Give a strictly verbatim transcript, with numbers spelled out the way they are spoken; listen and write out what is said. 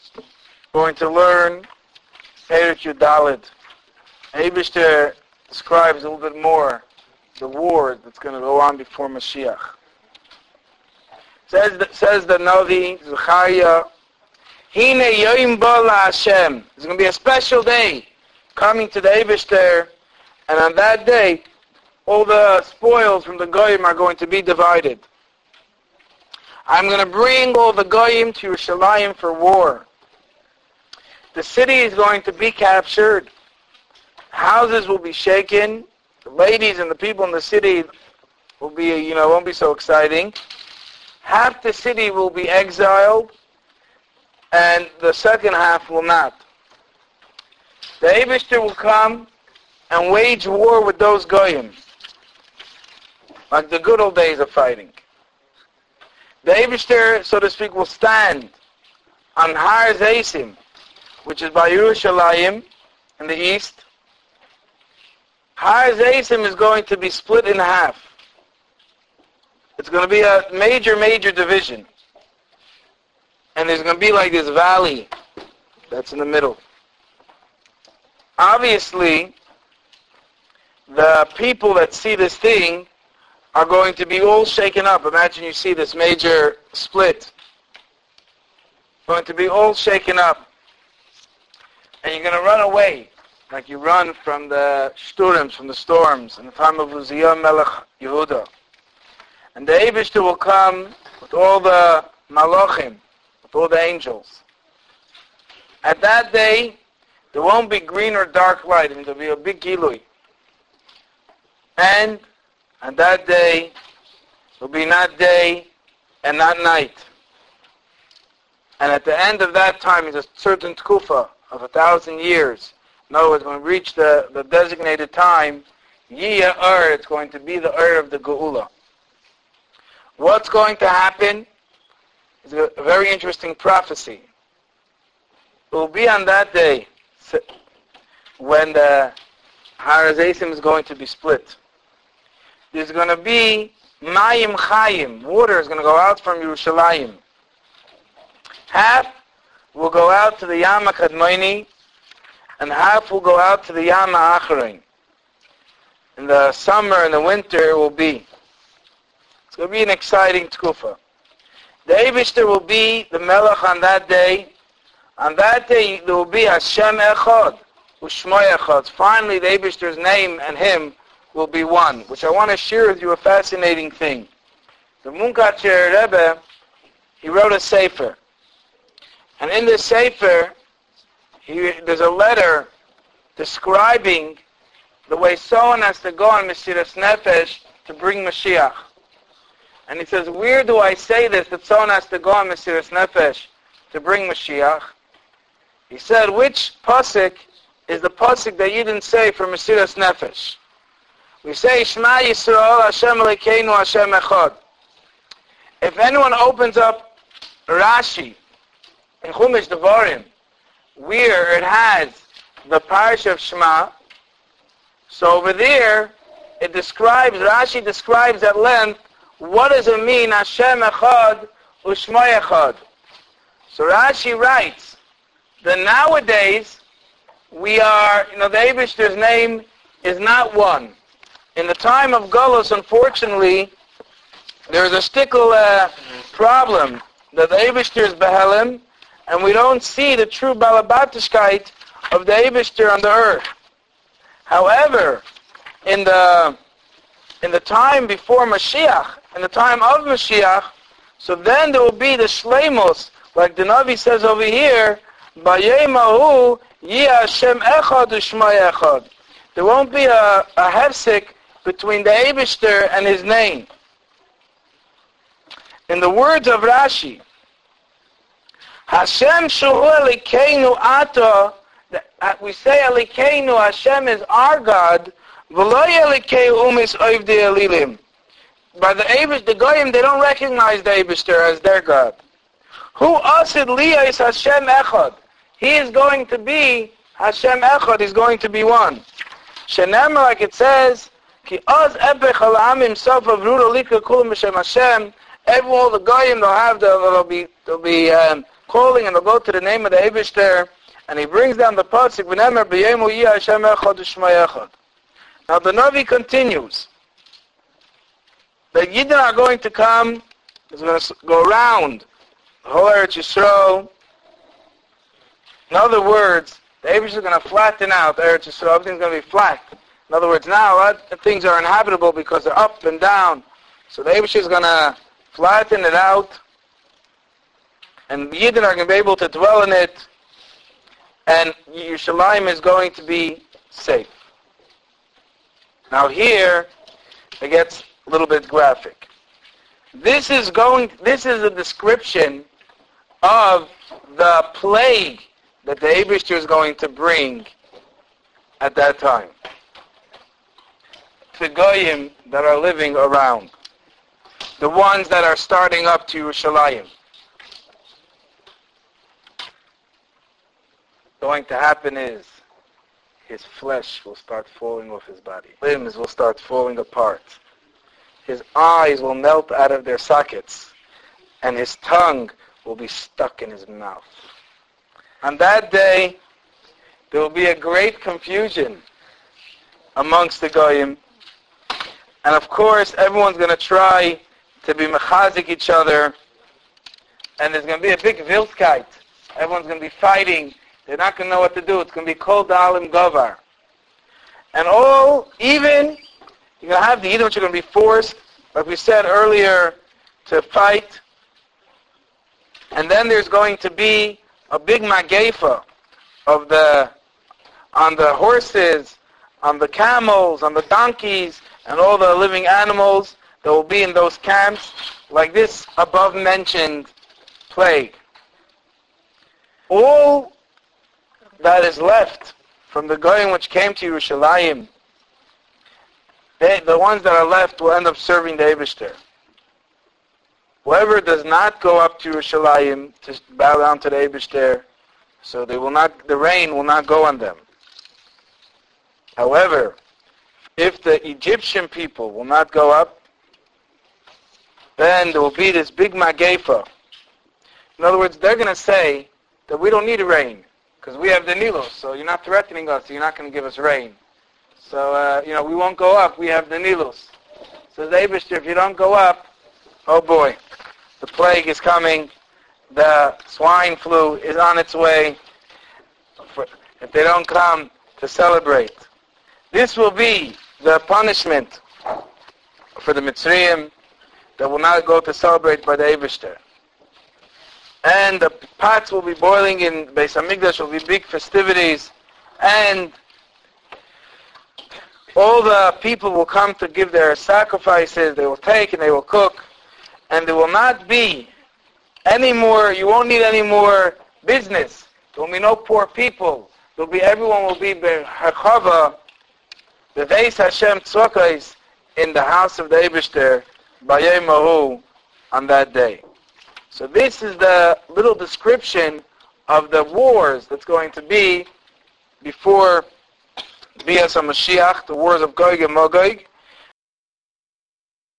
We're going to learn Perek Yudalid. Eibishter describes a little bit more the war that's going to go on before Mashiach. Says the, says the Navi, Zechariah, Hine Yoim Ba LaHashem. There's going to be a special day coming to the Eibishter, and on that day, all the spoils from the Goyim are going to be divided. I'm going to bring all the Goyim to Yerushalayim for war. The city is going to be captured. Houses will be shaken. The ladies and the people in the city will be, you know, won't be so exciting. Half the city will be exiled, and the second half will not. The Eibishter will come and wage war with those Goyim, like the good old days of fighting. The Eibishter, so to speak, will stand on Har Zeisim, which is by Yerushalayim in the east. Har Zeisim is going to be split in half. It's going to be a major, major division. And there's going to be like this valley that's in the middle. Obviously, the people that see this thing are going to be all shaken up. Imagine you see this major split. Going to be all shaken up. And you're going to run away, like you run from the shturms, from the storms, in the time of Uzziah Melech Yehuda. And the Eibishter will come with all the malachim, with all the angels. At that day, there won't be green or dark light, and there will be a big gilui. And on that day, it will be not day and not night. And at the end of that time is a certain tkufa of a thousand years. In other words, when we reach the, the designated time, Yiyah Ur, it's going to be the Ur of the Geula. What's going to happen is a, a very interesting prophecy. It will be on that day when the Har Zeisim is going to be split. There's going to be Mayim Chayim. Water is going to go out from Yerushalayim. Half will go out to the Yam HaKadmoni, and half will go out to the Yam HaAcharein. In the summer and the winter it will be. It's going to be an exciting tkufa. The Eibishter will be the Melech on that day. On that day there will be Hashem Echad, Ushmoy Echad. Finally the Eibishter's name and Him will be one, which I want to share with you a fascinating thing. The Munkatcher Rebbe, he wrote a sefer. And in this sefer, he, there's a letter describing the way someone has to go on Mesiras Nefesh to bring Mashiach. And he says, where do I say this, that someone has to go on Mesiras Nefesh to bring Mashiach? He said, which pasuk is the pasuk that you didn't say for Mesiras Nefesh? We say, Shema Yisrael, Hashem Elokeinu, Hashem Echad. If anyone opens up Rashi in Chumash Devarim, where it has the parish of Shema, so over there, it describes, Rashi describes at length, what does it mean, Hashem Echad, Ushma Echad? So Rashi writes that nowadays, we are, you know, the Eibishter's name is not one. In the time of Golus, unfortunately, there's a stickle uh, problem that the Eibishter is Behelim, and we don't see the true Balabatishkeit of the Eibishter on the earth. However, in the in the time before Mashiach, in the time of Mashiach, so then there will be the Shleimus, like the Navi says over here, Bayemahu Yeh Hashem Echad Ushma Echad. There won't be a, a hefsek between the Eibishter and His name. In the words of Rashi, Hashem Shuhu Elokeinu Ata, we say Elokeinu, Hashem is our God, V'lo Elikei Umis Oivdei Elilim. By the Eibush, the Goyim, they don't recognize the Eibishter as their God. Who asid Liyah is Hashem Echad. He is going to be Hashem Echad, He's going to be one. Shenemar, like it says, Ki az epech al amim sof avruda lika kulam b'shem Hashem. Every all the goyim they'll have, they'll, they'll be, they'll be um, calling, and they'll go to the name of the Eibishter, and he brings down the pasuk, V'nemer b'yemu yih Hashem echad u'shma echad. Now the Navi continues that Yidden are going to come, is going to go around the whole Eretz Yisrael. In other words, the Eibishter is going to flatten out Eretz Yisrael. Everything's going to be flat. In other words, now a lot of things are inhabitable because they're up and down. So the Eibishter is going to flatten it out, and the Yidden are going to be able to dwell in it, and Yerushalayim is going to be safe. Now here, it gets a little bit graphic. This is going. This is a description of the plague that the Eibishter is going to bring at that time to Goyim that are living around, the ones that are starting up to Yerushalayim. Going to happen is his flesh will start falling off his body. Limbs will start falling apart. His eyes will melt out of their sockets, and his tongue will be stuck in his mouth. On that day, there will be a great confusion amongst the Goyim. And of course, everyone's going to try to be mechazik each other. And there's going to be a big Wiltkeit. Everyone's going to be fighting. They're not going to know what to do. It's going to be Kol Dalim Govar. And all, even, you're going to have the Yidden which are going to be forced, like we said earlier, to fight. And then there's going to be a big magefa of the, on the horses, on the camels, on the donkeys, and all the living animals that will be in those camps, like this above mentioned plague. All that is left from the Goyim which came to Yerushalayim, they, the ones that are left will end up serving the Eibishter. Whoever does not go up to Yerushalayim to bow down to the Eibishter, so they will not, the rain will not go on them. However, if the Egyptian people will not go up, then there will be this big magefa. In other words, they're going to say that we don't need rain because we have the Nilos, so you're not threatening us, so you're not going to give us rain. So, uh, you know, we won't go up, we have the Nilos. So the Eibishter, if you don't go up, oh boy, the plague is coming, the swine flu is on its way, for, if they don't come to celebrate. This will be the punishment for the Mitzrayim that will not go to celebrate by the Eibishter. And the pots will be boiling in Beis HaMikdash, will be big festivities, and all the people will come to give their sacrifices, they will take and they will cook, and there will not be any more, you won't need any more business. There will be no poor people. There will be, everyone will be B'Hachava, the Veis Hashem Tzokais, in the house of the Eibishter, B'Yom Mahu, on that day. So this is the little description of the wars that's going to be before Bias HaMashiach, the wars of Gog and Magog.